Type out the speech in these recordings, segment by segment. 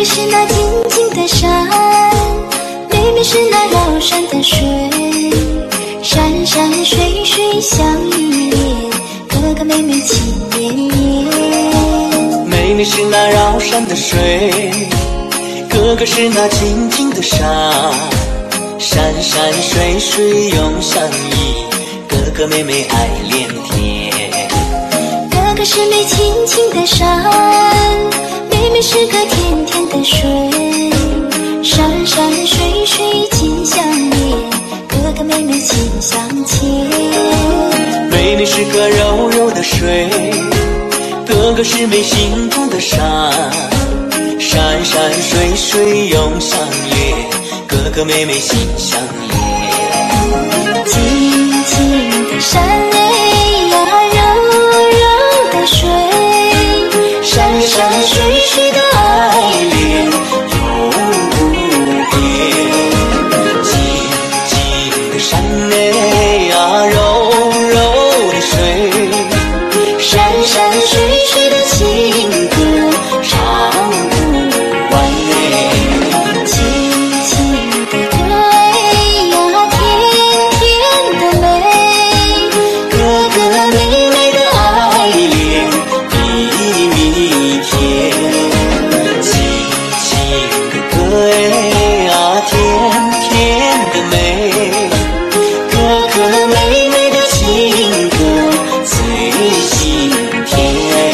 哥是那静静的山，妹妹是那绕山的水，山山水水相依恋，哥哥妹妹情绵绵。 妹妹是那绕山的水，哥哥是那静静的山，山山水水永相依，哥哥妹妹爱连天。 哥哥是妹轻轻的山，妹妹是个甜甜的水，山山水水紧相连，哥哥妹妹心相牵。 妹妹是个柔柔的水，哥哥是妹心中的山，山山水水永相约，哥哥妹妹心相连。 静静的山呀，柔柔的水，山山水水的爱恋永不变。 静静的山呀，柔柔的水， 山山水水的情歌唱不完。轻轻的歌呀，甜甜的美，哥哥妹妹的爱恋比蜜甜。轻轻的歌呀，甜甜的美，哥哥妹妹的情歌最心甜。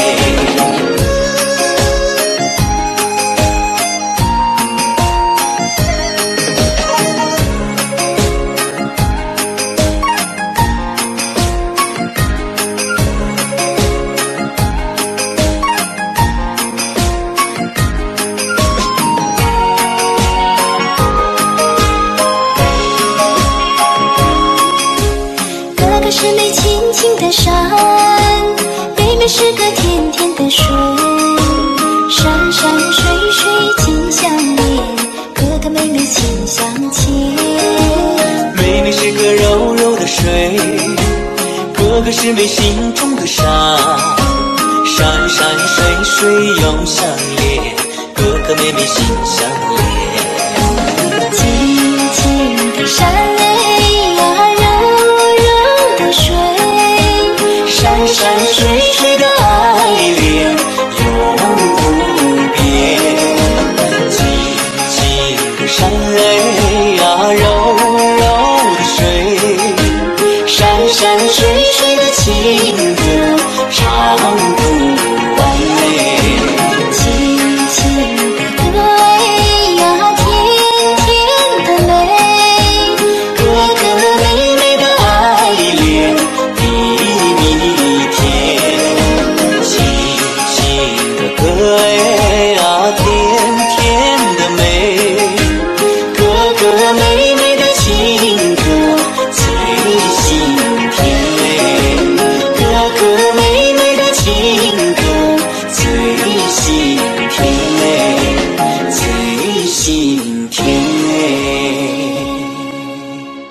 哥哥是妹轻轻的山，妹妹是个甜甜的水，山山水水紧相连，哥哥妹妹心相牵。 妹妹是个柔柔的水，哥哥是妹心中的山，山山水水永相连，哥哥妹妹心相连。